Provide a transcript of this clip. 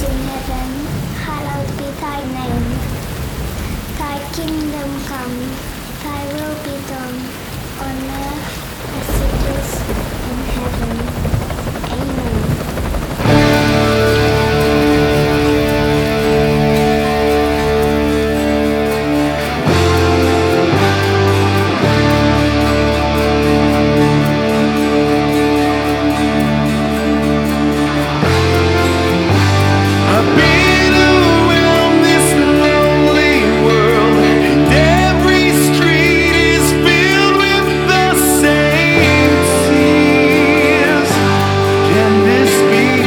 is in heaven, hallowed be thy name. Thy kingdom come, thy will be done, on earth as it is in heaven.